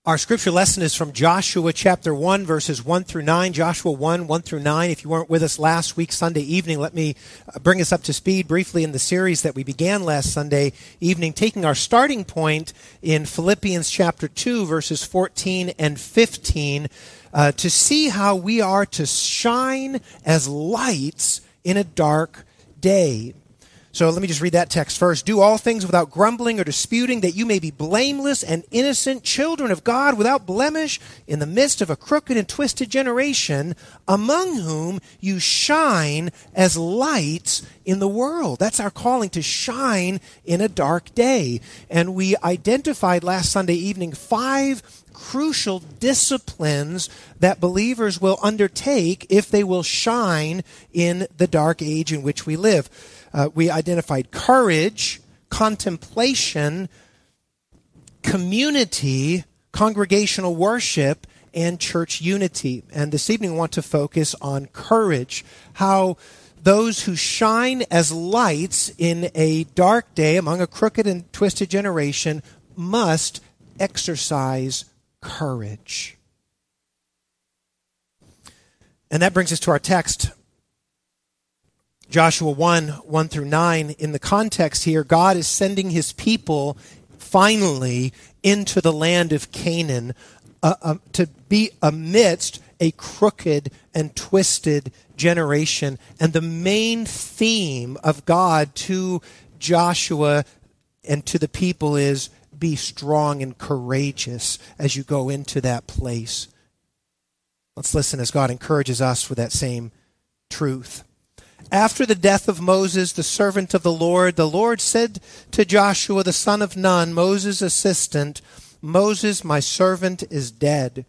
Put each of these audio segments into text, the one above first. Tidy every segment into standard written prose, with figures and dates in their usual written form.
Our scripture lesson is from Joshua chapter 1, verses 1 through 9. Joshua 1, 1 through 9. If you weren't with us last week, Sunday evening, let me bring us up to speed briefly in the series that we began last Sunday evening, taking our starting point in Philippians chapter 2, verses 14 and 15, to see how we are to shine as lights in a dark day. So let me just read that text first. Do all things without grumbling or disputing, that you may be blameless and innocent, children of God without blemish, in the midst of a crooked and twisted generation, among whom you shine as lights in the world. That's our calling, to shine in a dark day. And we identified last Sunday evening 5 crucial disciplines that believers will undertake if they will shine in the dark age in which we live. We identified courage, contemplation, community, congregational worship, and church unity. And this evening we want to focus on courage, how those who shine as lights in a dark day among a crooked and twisted generation must exercise courage. And that brings us to our text, Joshua 1, 1 through 9. In the context here, God is sending his people finally into the land of Canaan to be amidst a crooked and twisted generation. And the main theme of God to Joshua and to the people is, be strong and courageous as you go into that place. Let's listen as God encourages us with that same truth. After the death of Moses, the servant of the Lord said to Joshua, the son of Nun, Moses' assistant, Moses, my servant, is dead.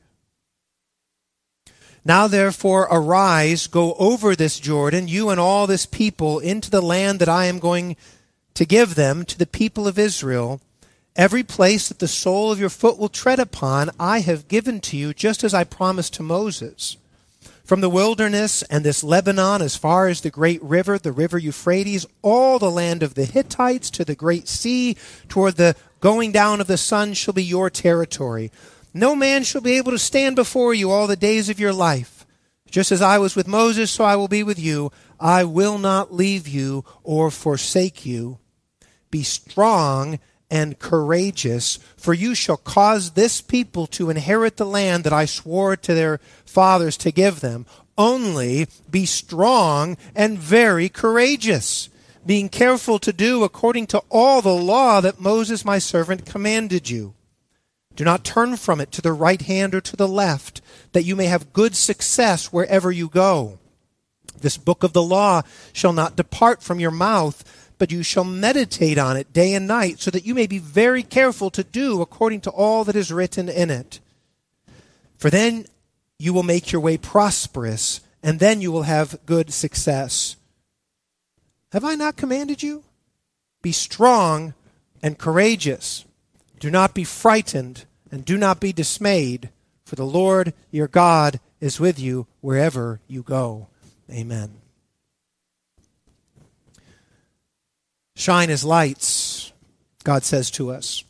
Now therefore arise, go over this Jordan, you and all this people, into the land that I am going to give them, to the people of Israel. Every place that the sole of your foot will tread upon, I have given to you, just as I promised to Moses. From the wilderness and this Lebanon, as far as the great river, the river Euphrates, all the land of the Hittites to the great sea, toward the going down of the sun shall be your territory. No man shall be able to stand before you all the days of your life. Just as I was with Moses, so I will be with you. I will not leave you or forsake you. Be strong and courageous, for you shall cause this people to inherit the land that I swore to their fathers to give them. Only be strong and very courageous, being careful to do according to all the law that Moses my servant commanded you. Do not turn from it to the right hand or to the left, that you may have good success wherever you go. This book of the law shall not depart from your mouth, but you shall meditate on it day and night, so that you may be very careful to do according to all that is written in it. For then you will make your way prosperous, and then you will have good success. Have I not commanded you? Be strong and courageous. Do not be frightened, and do not be dismayed, for the Lord your God is with you wherever you go. Amen. Shine as lights, God says to us.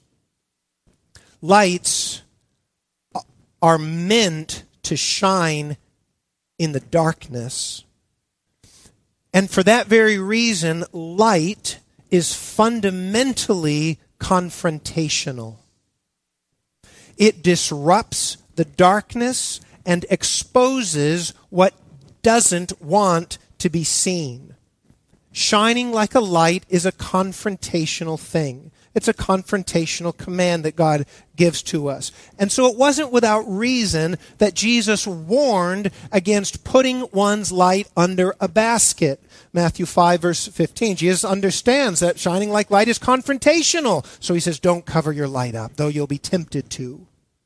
Lights are meant to shine in the darkness. And for that very reason, light is fundamentally confrontational. It disrupts the darkness and exposes what doesn't want to be seen. Shining like a light is a confrontational thing. It's a confrontational command that God gives to us. And so it wasn't without reason that Jesus warned against putting one's light under a basket. Matthew 5, verse 15. Jesus understands that shining like light is confrontational. So he says, don't cover your light up, though you'll be tempted to.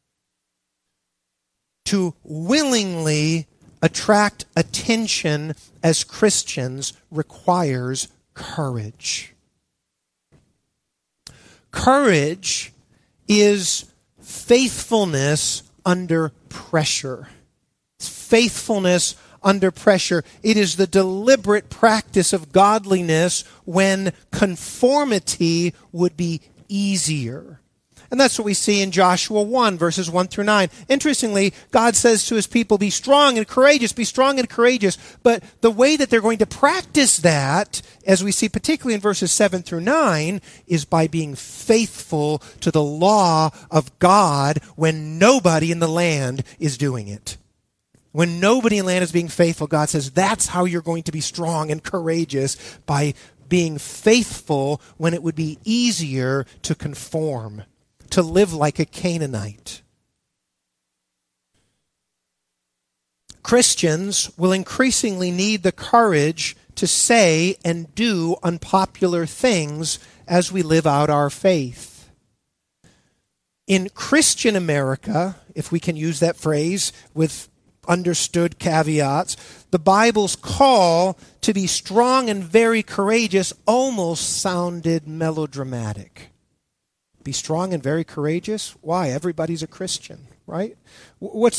To willingly attract attention as Christians requires courage. Courage is faithfulness under pressure. It's faithfulness under pressure. It is the deliberate practice of godliness when conformity would be easier. And that's what we see in Joshua 1, verses 1 through 9. Interestingly, God says to his people, be strong and courageous, be strong and courageous. But the way that they're going to practice that, as we see particularly in verses 7 through 9, is by being faithful to the law of God when nobody in the land is doing it. When nobody in the land is being faithful, God says that's how you're going to be strong and courageous, by being faithful when it would be easier to conform, to live like a Canaanite. Christians will increasingly need the courage to say and do unpopular things as we live out our faith. In Christian America, if we can use that phrase with understood caveats, the Bible's call to be strong and very courageous almost sounded melodramatic. Be strong and very courageous? Why? Everybody's a Christian, right? What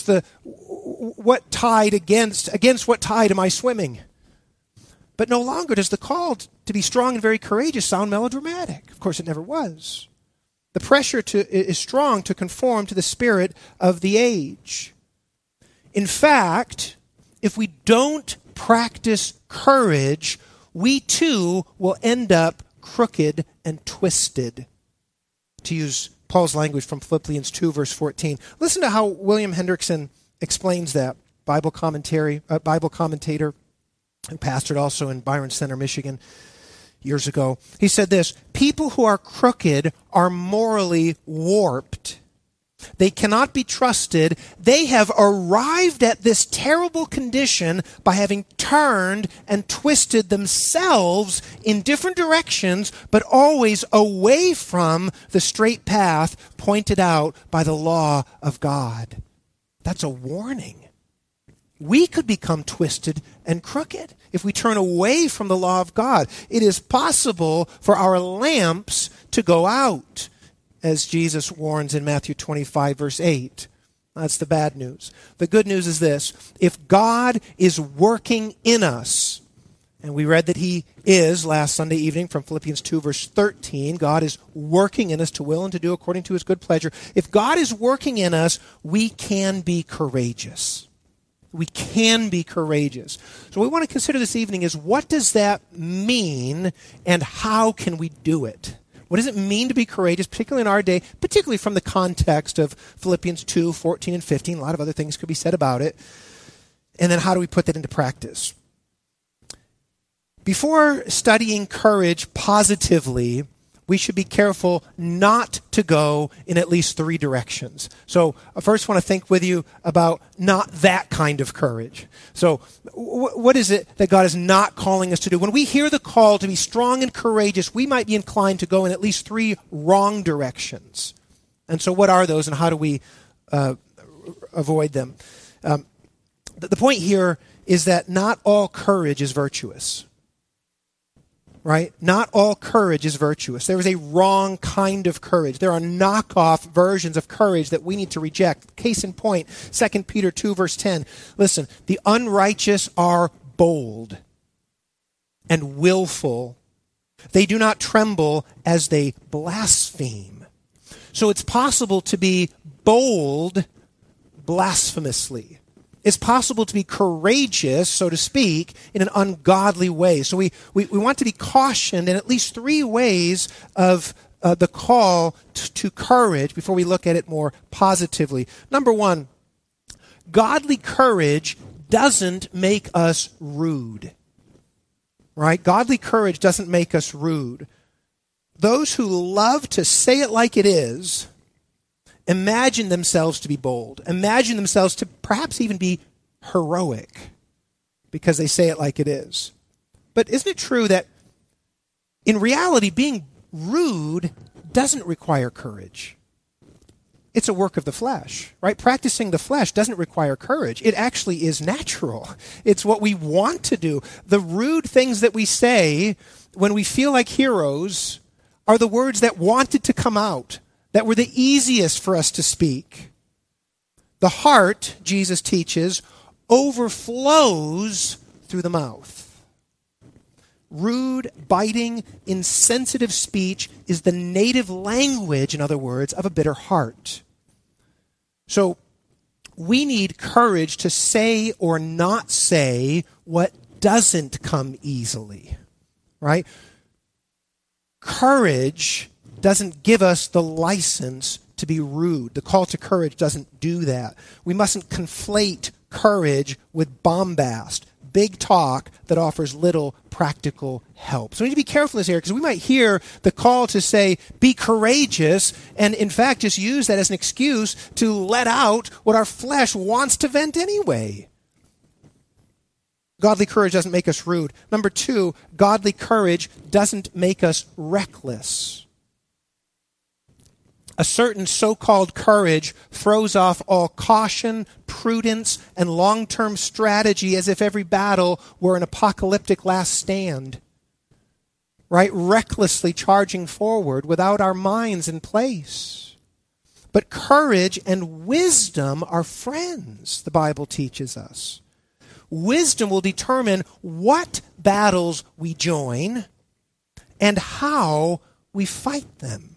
tide against what tide am I swimming? But no longer does the call to be strong and very courageous sound melodramatic. Of course, it never was. The pressure is strong to conform to the spirit of the age. In fact, if we don't practice courage, we too will end up crooked and twisted. To use Paul's language from Philippians 2, verse 14. Listen to how William Hendrickson explains that, Bible commentator, and pastored also in Byron Center, Michigan, years ago. He said this: people who are crooked are morally warped. They cannot be trusted. They have arrived at this terrible condition by having turned and twisted themselves in different directions, but always away from the straight path pointed out by the law of God. That's a warning. We could become twisted and crooked if we turn away from the law of God. It is possible for our lamps to go out, as Jesus warns in Matthew 25, verse 8. That's the bad news. The good news is this: if God is working in us, and we read that he is last Sunday evening from Philippians 2, verse 13, God is working in us to will and to do according to his good pleasure. If God is working in us, we can be courageous. We can be courageous. So what we want to consider this evening is, what does that mean and how can we do it? What does it mean to be courageous, particularly in our day, particularly from the context of Philippians 2, 14 and 15? A lot of other things could be said about it. And then how do we put that into practice? Before studying courage positively, we should be careful not to go in at least three directions. So I first want to think with you about not that kind of courage. So what is it that God is not calling us to do? When we hear the call to be strong and courageous, we might be inclined to go in at least three wrong directions. And so what are those, and how do we avoid them? The point here is that not all courage is virtuous. Right? Not all courage is virtuous. There is a wrong kind of courage. There are knockoff versions of courage that we need to reject. Case in point, 2 Peter 2, verse 10. Listen, the unrighteous are bold and willful. They do not tremble as they blaspheme. So it's possible to be bold blasphemously. It's possible to be courageous, so to speak, in an ungodly way. So we want to be cautioned in at least three ways of the call to courage before we look at it more positively. Number one, godly courage doesn't make us rude. Right? Godly courage doesn't make us rude. Those who love to say it like it is imagine themselves to be bold. Imagine themselves to perhaps even be heroic because they say it like it is. But isn't it true that in reality, being rude doesn't require courage? It's a work of the flesh, right? Practicing the flesh doesn't require courage. It actually is natural. It's what we want to do. The rude things that we say when we feel like heroes are the words that wanted to come out, that were the easiest for us to speak. The heart, Jesus teaches, overflows through the mouth. rude, biting, insensitive speech is the native language, in other words, of a bitter heart. So we need courage to say or not say what doesn't come easily, right? Courage doesn't give us the license to be rude. The call to courage doesn't do that. We mustn't conflate courage with bombast, big talk that offers little practical help. So we need to be careful in this area because we might hear the call to say, be courageous, and in fact just use that as an excuse to let out what our flesh wants to vent anyway. Godly courage doesn't make us rude. Number 2, godly courage doesn't make us reckless. A certain so-called courage throws off all caution, prudence, and long-term strategy as if every battle were an apocalyptic last stand. Right? Recklessly charging forward without our minds in place. But courage and wisdom are friends, the Bible teaches us. Wisdom will determine what battles we join and how we fight them.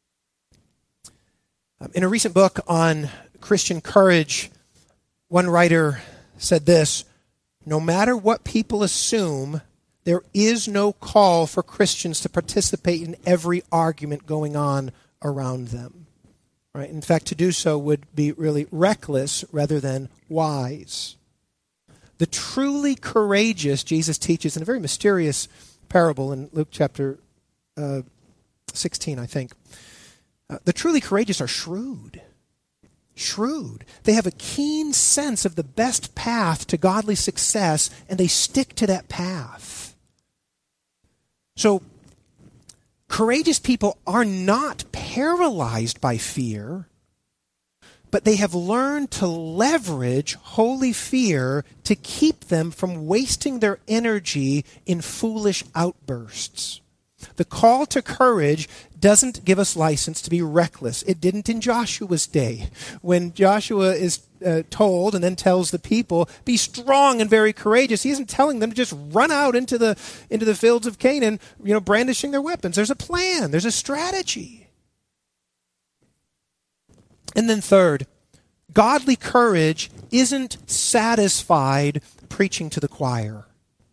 In a recent book on Christian courage, one writer said this: no matter what people assume, there is no call for Christians to participate in every argument going on around them. Right? In fact, to do so would be really reckless rather than wise. The truly courageous, Jesus teaches in a very mysterious parable in Luke chapter 16, I think. The truly courageous are shrewd. Shrewd. They have a keen sense of the best path to godly success, and they stick to that path. So, courageous people are not paralyzed by fear, but they have learned to leverage holy fear to keep them from wasting their energy in foolish outbursts. The call to courage doesn't give us license to be reckless. It didn't in Joshua's day. When Joshua is told and then tells the people, be strong and very courageous, he isn't telling them to just run out into the fields of Canaan, brandishing their weapons. There's a plan. There's a strategy. And then third, godly courage isn't satisfied preaching to the choir.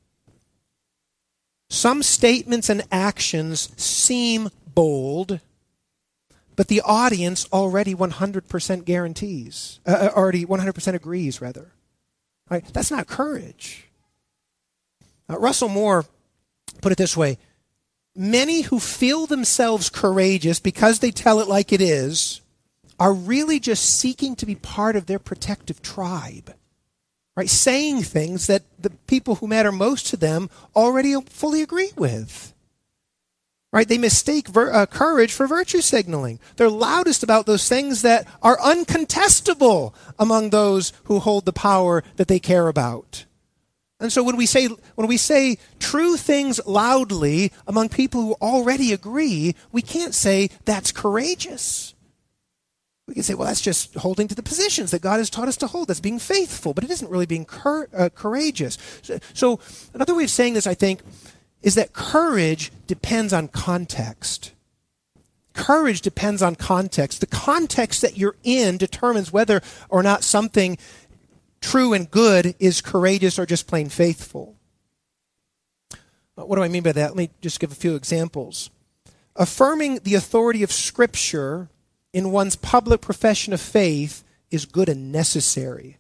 Some statements and actions seem bold, but the audience already 100% guarantees, already 100% agrees, rather. Right? That's not courage. Russell Moore put it this way: many who feel themselves courageous because they tell it like it is are really just seeking to be part of their protective tribe. Right? Saying things that the people who matter most to them already fully agree with. Right? They mistake courage for virtue signaling. They're loudest about those things that are uncontestable among those who hold the power that they care about. And so when we say true things loudly among people who already agree, we can't say that's courageous. We can say, well, that's just holding to the positions that God has taught us to hold. That's being faithful, but it isn't really being courageous. So another way of saying this, I think, is that courage depends on context. Courage depends on context. The context that you're in determines whether or not something true and good is courageous or just plain faithful. What do I mean by that? Let me just give a few examples. Affirming the authority of Scripture in one's public profession of faith is good and necessary.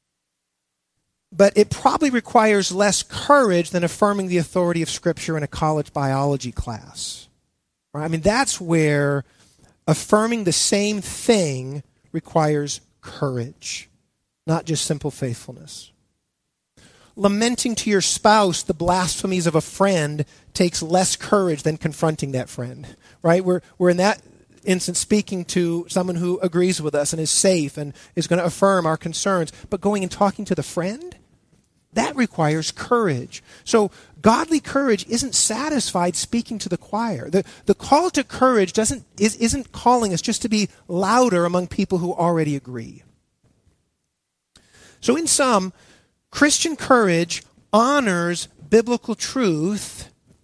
But it probably requires less courage than affirming the authority of Scripture in a college biology class. Right? I mean, that's where affirming the same thing requires courage, not just simple faithfulness. Lamenting to your spouse the blasphemies of a friend takes less courage than confronting that friend. Right? We're in that instance speaking to someone who agrees with us and is safe and is going to affirm our concerns. But going and talking to the friend, that requires courage. So godly courage isn't satisfied speaking to the choir. The call to courage isn't calling us just to be louder among people who already agree. So in sum, Christian courage honors biblical truth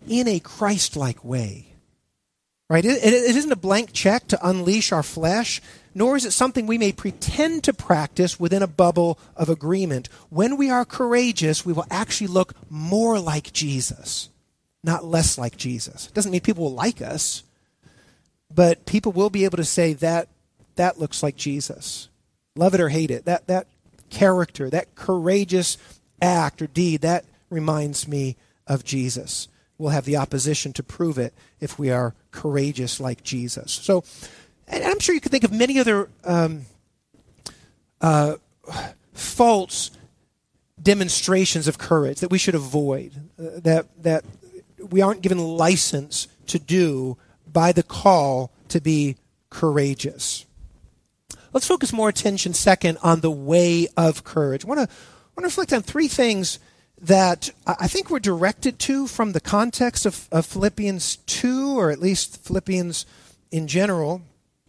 in a Christ-like way. Right? It isn't a blank check to unleash our flesh, nor is it something we may pretend to practice within a bubble of agreement. When we are courageous, we will actually look more like Jesus, not less like Jesus. It doesn't mean people will like us, but people will be able to say that looks like Jesus. Love it or hate it. That character, that courageous act or deed, that reminds me of Jesus. We'll have the opposition to prove it if we are courageous like Jesus. So, and I'm sure you could think of many other false demonstrations of courage that we should avoid, that we aren't given license to do by the call to be courageous. Let's focus more attention second on the way of courage. I want to reflect on three things that I think we're directed to from the context of Philippians 2, or at least Philippians in general,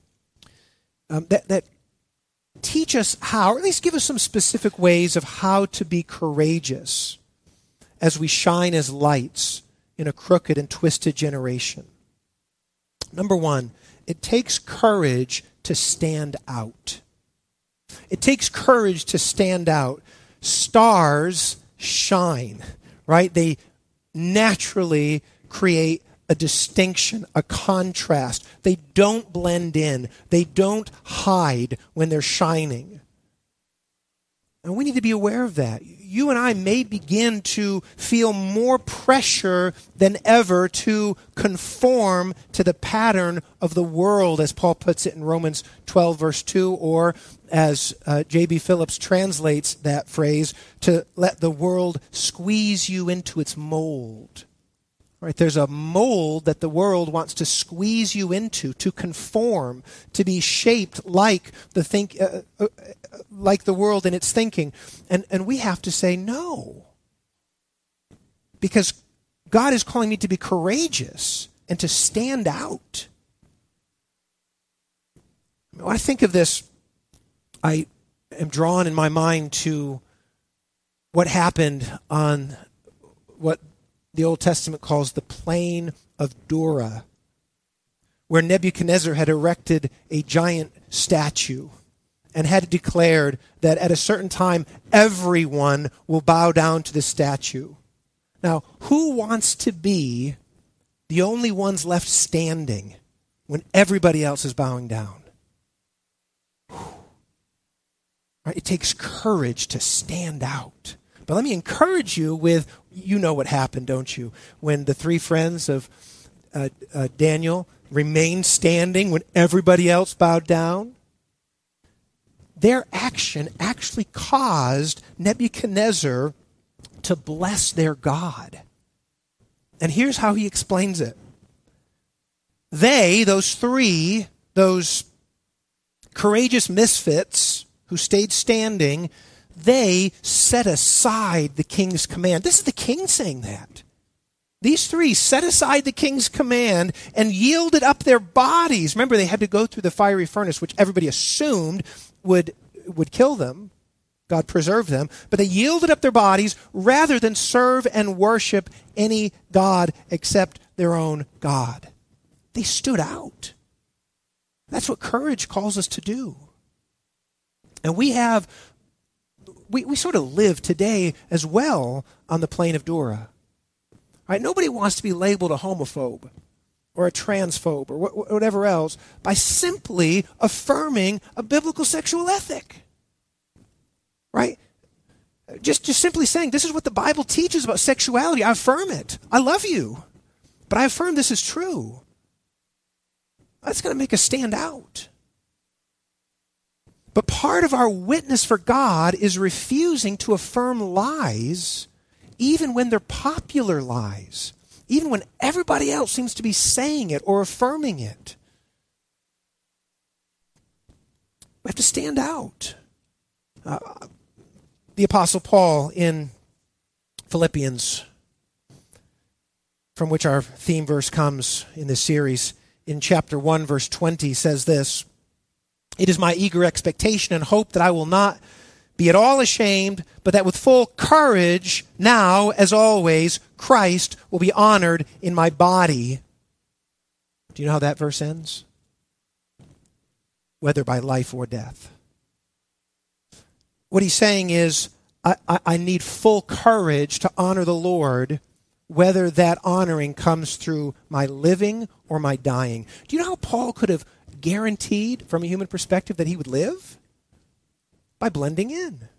that teach us how, or at least give us some specific ways of how to be courageous as we shine as lights in a crooked and twisted generation. Number one, it takes courage to stand out. It takes courage to stand out. Stars shine, right? They naturally create a distinction, a contrast. They don't blend in. They don't hide when they're shining. And we need to be aware of that. You and I may begin to feel more pressure than ever to conform to the pattern of the world, as Paul puts it in Romans 12, verse 2, or as J.B. Phillips translates that phrase, to let the world squeeze you into its mold. Right? There's a mold that the world wants to squeeze you into, to conform, to be shaped like like the world in its thinking. And we have to say no. Because God is calling me to be courageous and to stand out. When I think of this, I am drawn in my mind to what happened on what the Old Testament calls the plain of Dura, where Nebuchadnezzar had erected a giant statue and had declared that at a certain time everyone will bow down to the statue. Now, who wants to be the only ones left standing when everybody else is bowing down? Right? It takes courage to stand out. But let me encourage you with, you know what happened, don't you? When the three friends of Daniel remained standing when everybody else bowed down, their action actually caused Nebuchadnezzar to bless their God. And here's how he explains it. They, those courageous misfits who stayed standing, they set aside the king's command. This is the king saying that. These three set aside the king's command and yielded up their bodies. Remember, they had to go through the fiery furnace, which everybody assumed would kill them. God preserved them. But they yielded up their bodies rather than serve and worship any god except their own God. They stood out. That's what courage calls us to do. And we sort of live today as well on the plain of Dura. Right? Nobody wants to be labeled a homophobe or a transphobe or whatever else by simply affirming a biblical sexual ethic. Right? Just simply saying, this is what the Bible teaches about sexuality. I affirm it. I love you. But I affirm this is true. That's going to make us stand out. But part of our witness for God is refusing to affirm lies, even when they're popular lies, even when everybody else seems to be saying it or affirming it. We have to stand out. The Apostle Paul in Philippians, from which our theme verse comes in this series, in chapter 1, verse 20, says this: "It is my eager expectation and hope that I will not be at all ashamed, but that with full courage, now, as always, Christ will be honored in my body. Do you know how that verse ends? Whether by life or death. What he's saying is, I need full courage to honor the Lord, whether that honoring comes through my living or my dying. Do you know how Paul could have guaranteed, from a human perspective, that he would live? By blending in.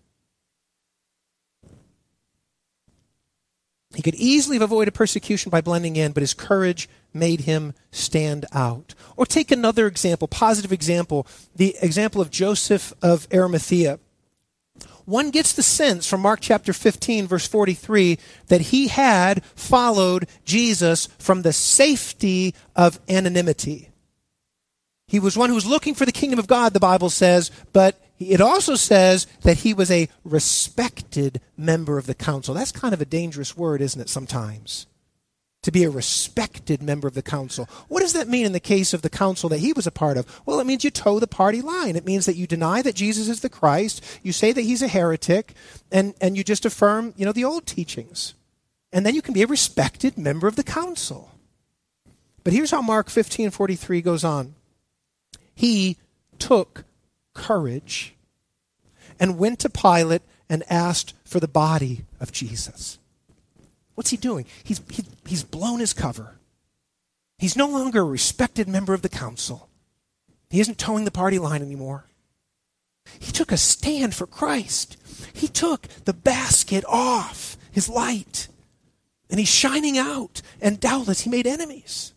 He could easily have avoided persecution by blending in, but his courage made him stand out. Or take another example, positive example, the example of Joseph of Arimathea. One gets the sense from Mark chapter 15, verse 43, that he had followed Jesus from the safety of anonymity. He was one who was looking for the kingdom of God, the Bible says, but it also says that he was a respected member of the council. That's kind of a dangerous word, isn't it, sometimes? To be a respected member of the council. What does that mean in the case of the council that he was a part of? Well, it means you toe the party line. It means that you deny that Jesus is the Christ, you say that he's a heretic, and you just affirm, the old teachings. And then you can be a respected member of the council. But here's how Mark 15:43 goes on. He took courage and went to Pilate and asked for the body of Jesus. What's he doing? He's blown his cover. He's no longer a respected member of the council. He isn't towing the party line anymore. He took a stand for Christ. He took the basket off his light, and he's shining out, and doubtless he made enemies.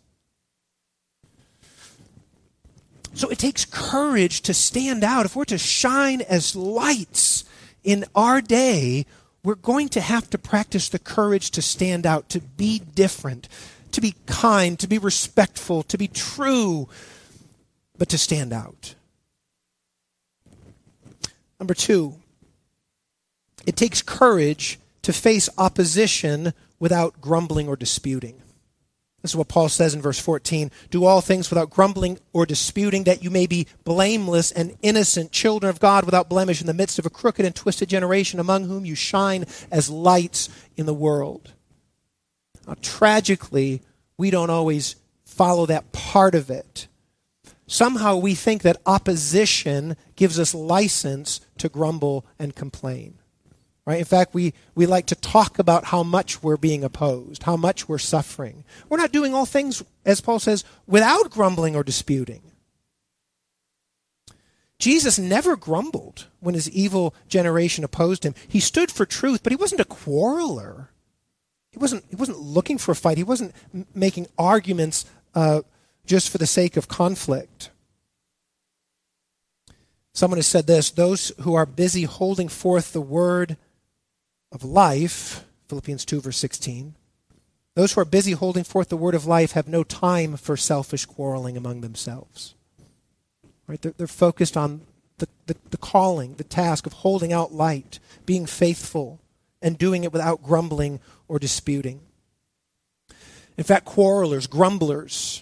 So it takes courage to stand out. If we're to shine as lights in our day, we're going to have to practice the courage to stand out, to be different, to be kind, to be respectful, to be true, but to stand out. Number 2, it takes courage to face opposition without grumbling or disputing. This is what Paul says in verse 14. Do all things without grumbling or disputing, that you may be blameless and innocent, children of God without blemish in the midst of a crooked and twisted generation, among whom you shine as lights in the world. Now, tragically, we don't always follow that part of it. Somehow we think that opposition gives us license to grumble and complain. Right? In fact, we like to talk about how much we're being opposed, how much we're suffering. We're not doing all things, as Paul says, without grumbling or disputing. Jesus never grumbled when his evil generation opposed him. He stood for truth, but he wasn't a quarreler. He wasn't looking for a fight. He wasn't making arguments just for the sake of conflict. Someone has said this: those who are busy holding forth the word of life, Philippians 2, verse 16, those who are busy holding forth the word of life have no time for selfish quarreling among themselves. Right? They're focused on the calling, the task of holding out light, being faithful, and doing it without grumbling or disputing. In fact, quarrelers, grumblers,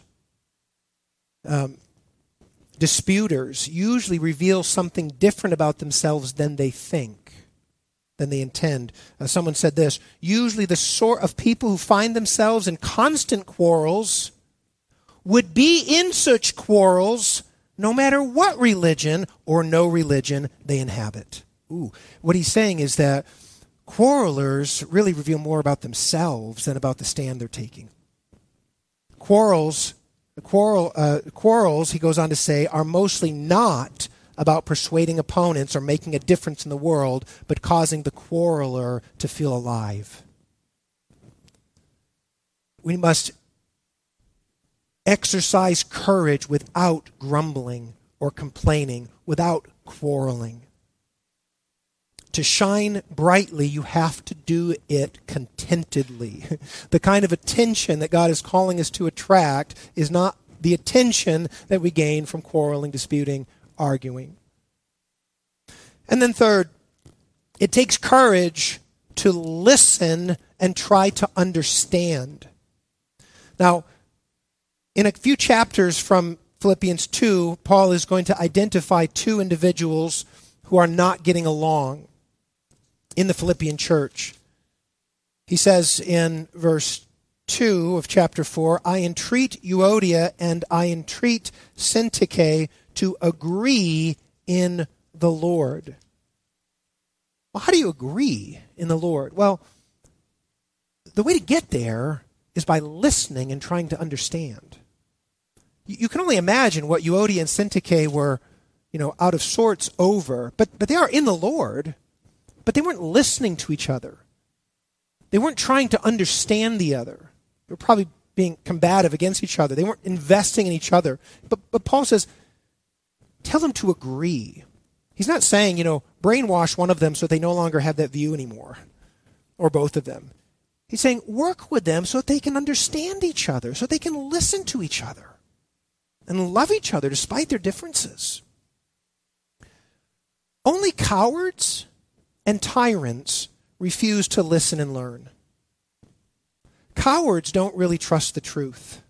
disputers usually reveal something different about themselves than they think, than they intend. Someone said this: usually the sort of people who find themselves in constant quarrels would be in such quarrels no matter what religion or no religion they inhabit. What he's saying is that quarrelers really reveal more about themselves than about the stand they're taking. Quarrels, he goes on to say, are mostly not about persuading opponents or making a difference in the world, but causing the quarreler to feel alive. We must exercise courage without grumbling or complaining, without quarreling. To shine brightly, you have to do it contentedly. The kind of attention that God is calling us to attract is not the attention that we gain from quarreling, disputing, arguing. And then third, it takes courage to listen and try to understand. Now, in a few chapters from Philippians 2, Paul is going to identify two individuals who are not getting along. in the Philippian church. He says in verse 2 of chapter 4, I entreat Euodia and I entreat Syntyche to agree in the Lord. Well, how do you agree in the Lord? Well, the way to get there is by listening and trying to understand. You can only imagine what Euodia and Syntyche were, out of sorts over, but they are in the Lord, but they weren't listening to each other. They weren't trying to understand the other. They were probably being combative against each other. They weren't investing in each other. But Paul says, tell them to agree. He's not saying, brainwash one of them so they no longer have that view anymore, or both of them. He's saying, work with them so that they can understand each other, so they can listen to each other and love each other despite their differences. Only cowards and tyrants refuse to listen and learn. Cowards don't really trust the truth.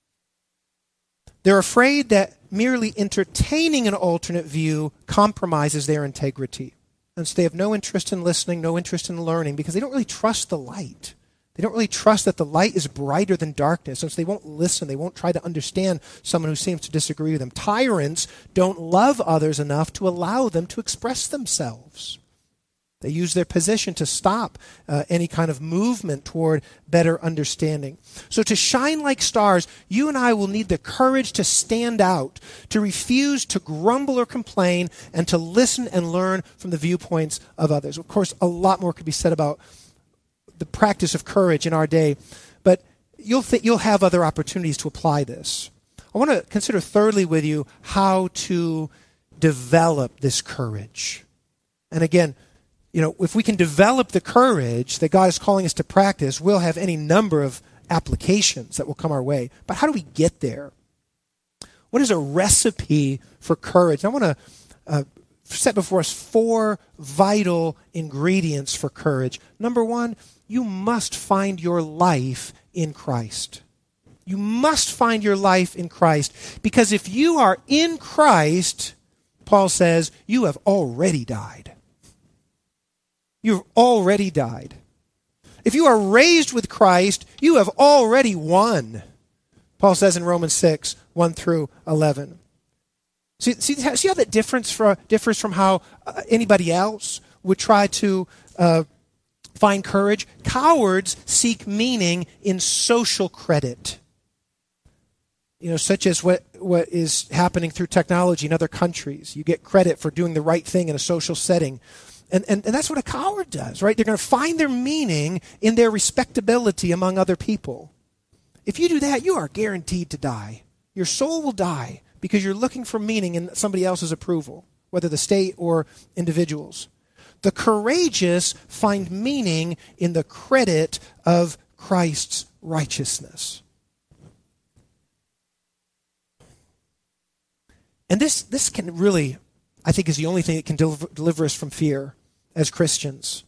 They're afraid that merely entertaining an alternate view compromises their integrity. And so they have no interest in listening, no interest in learning, because they don't really trust the light. They don't really trust that the light is brighter than darkness, and so they won't listen. They won't try to understand someone who seems to disagree with them. Tyrants don't love others enough to allow them to express themselves. They use their position to stop any kind of movement toward better understanding. So to shine like stars, you and I will need the courage to stand out, to refuse to grumble or complain, and to listen and learn from the viewpoints of others. Of course, a lot more could be said about the practice of courage in our day, but you'll have other opportunities to apply this. I want to consider thirdly with you how to develop this courage. And again, if we can develop the courage that God is calling us to practice, we'll have any number of applications that will come our way. But how do we get there? What is a recipe for courage? I want to set before us 4 vital ingredients for courage. Number 1, you must find your life in Christ. You must find your life in Christ. Because if you are in Christ, Paul says, you have already died. You've already died. If you are raised with Christ, you have already won. Paul says in Romans 6, 1 through 11. See how that differs from how anybody else would try to find courage? Cowards seek meaning in social credit. Such as what is happening through technology in other countries. You get credit for doing the right thing in a social setting. And that's what a coward does, right? They're going to find their meaning in their respectability among other people. If you do that, you are guaranteed to die. Your soul will die because you're looking for meaning in somebody else's approval, whether the state or individuals. The courageous find meaning in the credit of Christ's righteousness. And this can really, I think, is the only thing that can deliver us from fear as Christians.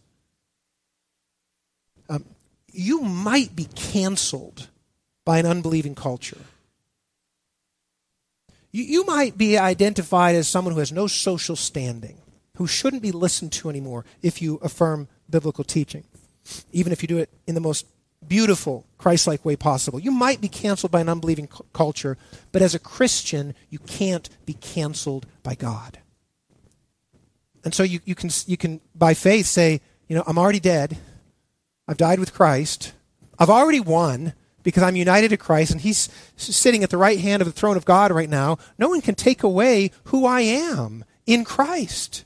You might be canceled by an unbelieving culture. You might be identified as someone who has no social standing, who shouldn't be listened to anymore if you affirm biblical teaching, even if you do it in the most beautiful, Christ-like way possible. You might be canceled by an unbelieving culture, but as a Christian, you can't be canceled by God. And so you can by faith say, I'm already dead. I've died with Christ. I've already won because I'm united to Christ, and he's sitting at the right hand of the throne of God right now. No one can take away who I am in Christ.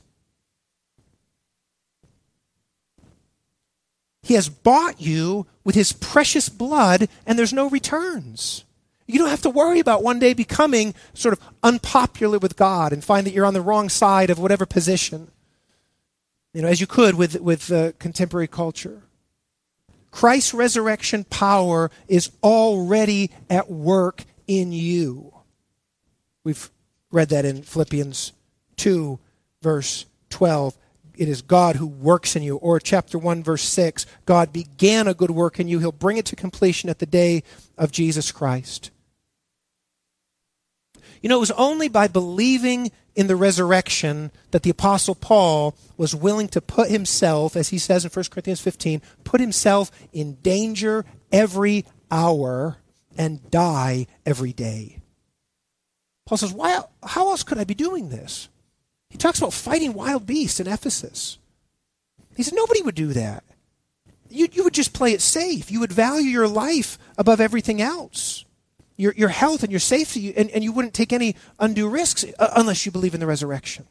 He has bought you with his precious blood, and there's no returns. You don't have to worry about one day becoming sort of unpopular with God and find that you're on the wrong side of whatever position, as you could with contemporary culture. Christ's resurrection power is already at work in you. We've read that in Philippians 2, verse 12. It is God who works in you. Or chapter 1, verse 6, God began a good work in you. He'll bring it to completion at the day of Jesus Christ. It was only by believing in the resurrection that the Apostle Paul was willing to put himself, as he says in 1 Corinthians 15, put himself in danger every hour and die every day. Paul says, how else could I be doing this? He talks about fighting wild beasts in Ephesus. He said, nobody would do that. You would just play it safe. You would value your life above everything else. Your health and your safety, and you wouldn't take any undue risks unless you believe in the resurrection.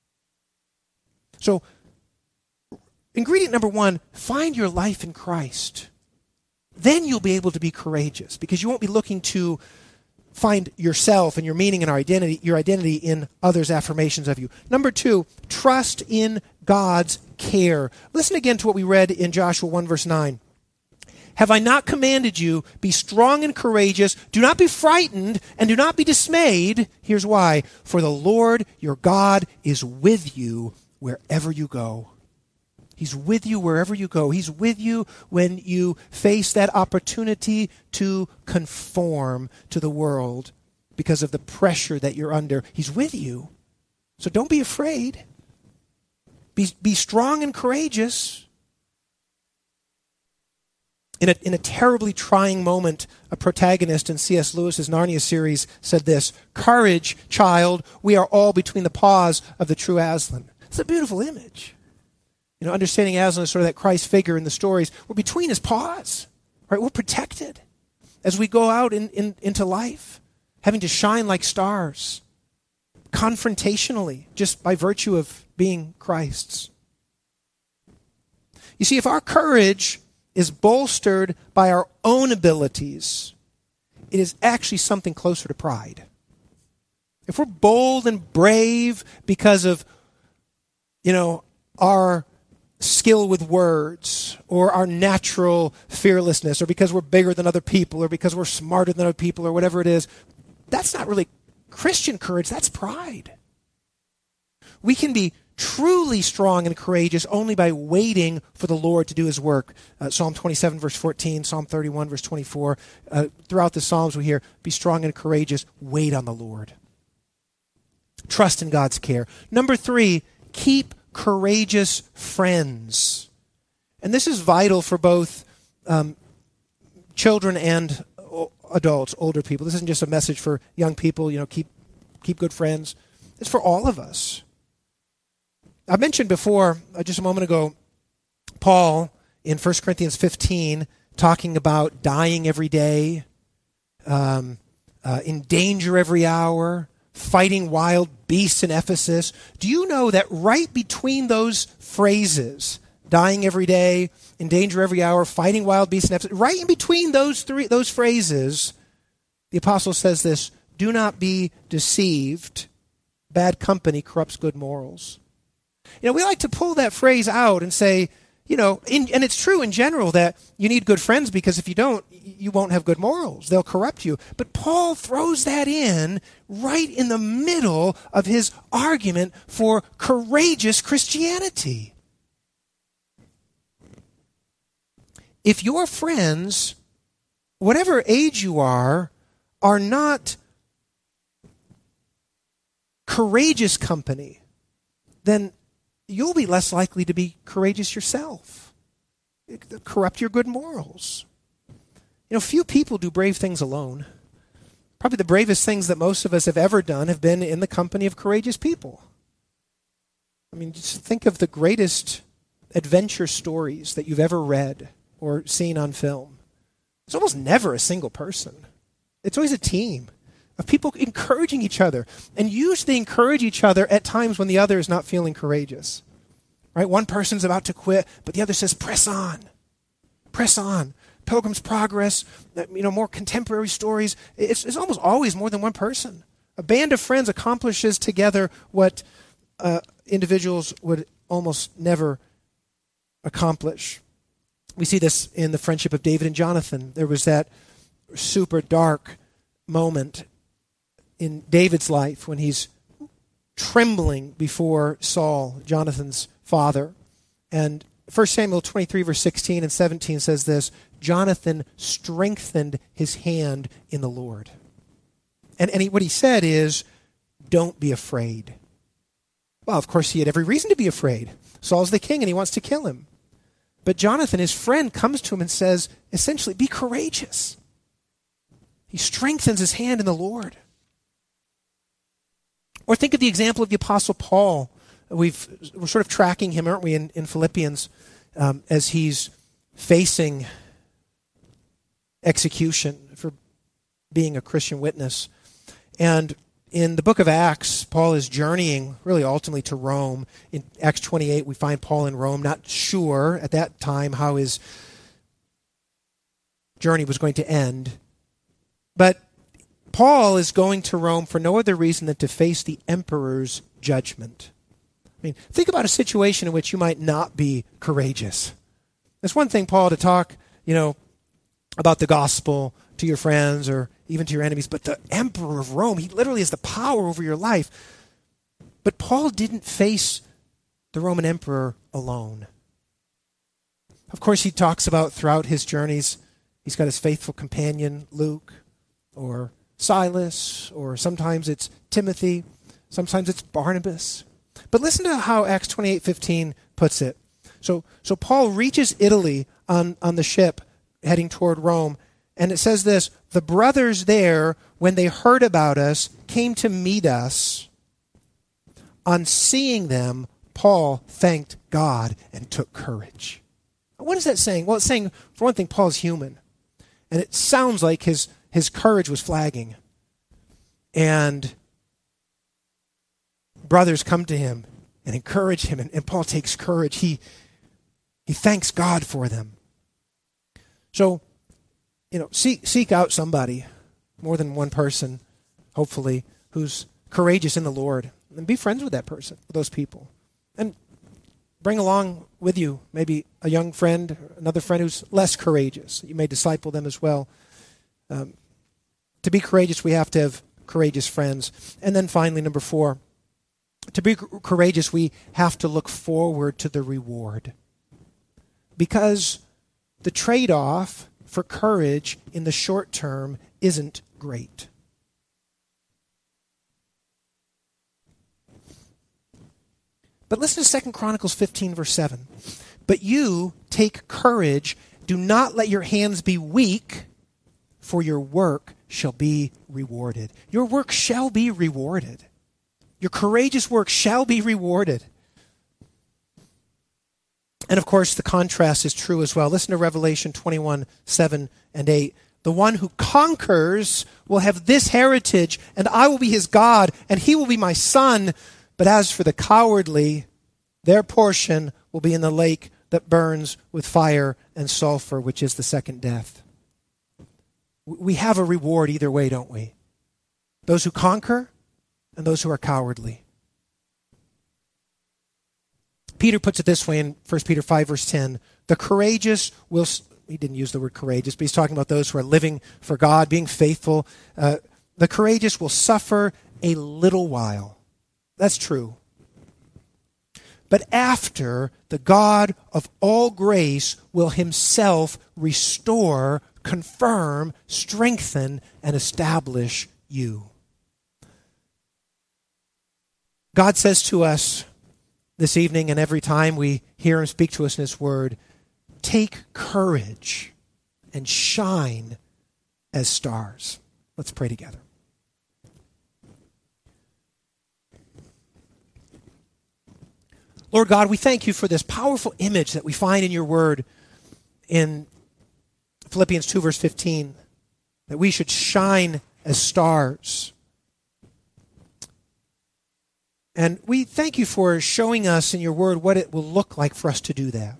So, ingredient number 1, find your life in Christ. Then you'll be able to be courageous because you won't be looking to find yourself and your meaning and your identity in others' affirmations of you. Number 2, trust in God's care. Listen again to what we read in Joshua 1 verse 9. Have I not commanded you, be strong and courageous, do not be frightened, and do not be dismayed? Here's why. For the Lord your God is with you wherever you go. He's with you wherever you go. He's with you when you face that opportunity to conform to the world because of the pressure that you're under. He's with you. So don't be afraid. Be strong and courageous. In a terribly trying moment, a protagonist in C.S. Lewis's Narnia series said this, "Courage, child, we are all between the paws of the true Aslan." It's a beautiful image. You know, understanding Aslan is sort of that Christ figure in the stories. We're between his paws, right? We're protected as we go out into life, having to shine like stars, confrontationally, just by virtue of being Christ's. You see, if our courage is bolstered by our own abilities, it is actually something closer to pride. If we're bold and brave because of, our skill with words or our natural fearlessness or because we're bigger than other people or because we're smarter than other people or whatever it is, that's not really Christian courage, that's pride. We can be truly strong and courageous only by waiting for the Lord to do his work. Psalm 27, verse 14, Psalm 31, verse 24. Throughout the Psalms we hear, be strong and courageous, wait on the Lord. Trust in God's care. Number 3, keep courageous friends. And this is vital for both children and adults, older people. This isn't just a message for young people, keep good friends. It's for all of us. I mentioned before, just a moment ago, Paul in 1 Corinthians 15 talking about dying every day, in danger every hour, fighting wild beasts in Ephesus. Do you know that right between those phrases, dying every day, in danger every hour, fighting wild beasts in Ephesus, right in between those phrases, the apostle says this, do not be deceived. Bad company corrupts good morals. We like to pull that phrase out and say, and it's true in general that you need good friends because if you don't, you won't have good morals. They'll corrupt you. But Paul throws that in right in the middle of his argument for courageous Christianity. If your friends, whatever age you are not courageous company, then you'll be less likely to be courageous yourself. It'll corrupt your good morals. Few people do brave things alone. Probably the bravest things that most of us have ever done have been in the company of courageous people. Just think of the greatest adventure stories that you've ever read or seen on film. It's almost never a single person. It's always a team of people encouraging each other. And usually encourage each other at times when the other is not feeling courageous. Right? One person's about to quit, but the other says, press on. Press on. Pilgrim's Progress, more contemporary stories. It's almost always more than one person. A band of friends accomplishes together what individuals would almost never accomplish. We see this in the friendship of David and Jonathan. There was that super dark moment in David's life when he's trembling before Saul, Jonathan's father. And 1 Samuel 23, verse 16 and 17 says this, Jonathan strengthened his hand in the Lord. And what he said is, don't be afraid. Well, of course, he had every reason to be afraid. Saul's the king, and he wants to kill him. But Jonathan, his friend, comes to him and says, essentially, be courageous. He strengthens his hand in the Lord. Or think of the example of the Apostle Paul. We're sort of tracking him, aren't we, in Philippians, as he's facing execution for being a Christian witness. And in the book of Acts, Paul is journeying really ultimately to Rome. In Acts 28, we find Paul in Rome, not sure at that time how his journey was going to end. But Paul is going to Rome for no other reason than to face the emperor's judgment. I mean, think about a situation in which you might not be courageous. It's one thing, Paul, to talk, about the gospel to your friends or even to your enemies, but the emperor of Rome, he literally has the power over your life. But Paul didn't face the Roman emperor alone. Of course, he talks about throughout his journeys, he's got his faithful companion, Luke, or Silas, or sometimes it's Timothy, sometimes it's Barnabas. But listen to how Acts 28:15 puts it. So Paul reaches Italy on the ship heading toward Rome, and it says this, the brothers there, when they heard about us, came to meet us. On seeing them, Paul thanked God and took courage. What is that saying? Well, it's saying, for one thing, Paul's human. And it sounds like his courage was flagging. And brothers come to him and encourage him, and Paul takes courage. He thanks God for them. So, seek out somebody, more than one person, hopefully, who's courageous in the Lord, and be friends with that person, with those people. And bring along with you maybe a young friend, another friend who's less courageous. You may disciple them as well. To be courageous, we have to have courageous friends. And then finally, number 4, to be courageous, we have to look forward to the reward. Because the trade-off for courage in the short term isn't great. But listen to 2 Chronicles 15, verse 7. But you take courage, do not let your hands be weak, for your work shall be rewarded. Your work shall be rewarded. Your courageous work shall be rewarded. And of course, the contrast is true as well. Listen to Revelation 21, 7 and 8. The one who conquers will have this heritage, and I will be his God, and he will be my son. But as for the cowardly, their portion will be in the lake that burns with fire and sulfur, which is the second death. We have a reward either way, don't we? Those who conquer and those who are cowardly. Peter puts it this way in 1 Peter 5, verse 10. The courageous will, he didn't use the word courageous, but he's talking about those who are living for God, being faithful. The courageous will suffer a little while. That's true. But after, the God of all grace will himself restore, confirm, strengthen, and establish you. God says to us this evening, and every time we hear him speak to us in his word, take courage and shine as stars. Let's pray together. Lord God, we thank you for this powerful image that we find in your word in Philippians 2, verse 15, that we should shine as stars. And we thank you for showing us in your word what it will look like for us to do that.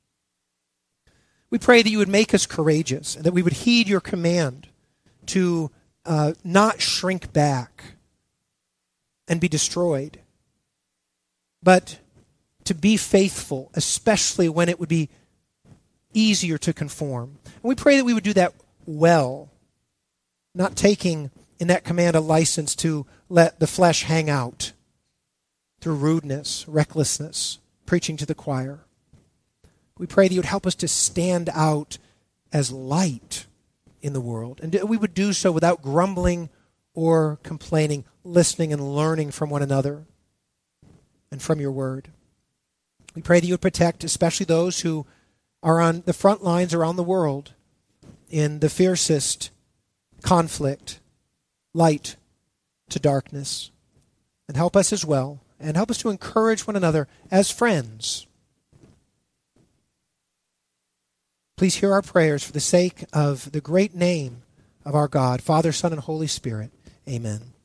We pray that you would make us courageous and that we would heed your command to not shrink back and be destroyed, but to be faithful, especially when it would be easier to conform. And we pray that we would do that well, not taking in that command a license to let the flesh hang out through rudeness, recklessness, preaching to the choir. We pray that you would help us to stand out as light in the world, and we would do so without grumbling or complaining, listening and learning from one another, and and from your word. We pray that you would protect especially those who are on the front lines around the world in the fiercest conflict, light to darkness. And help us as well, and help us to encourage one another as friends. Please hear our prayers for the sake of the great name of our God, Father, Son, and Holy Spirit. Amen.